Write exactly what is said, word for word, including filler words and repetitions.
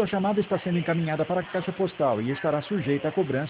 Sua chamada está sendo encaminhada para a caixa postal e estará sujeita a cobrança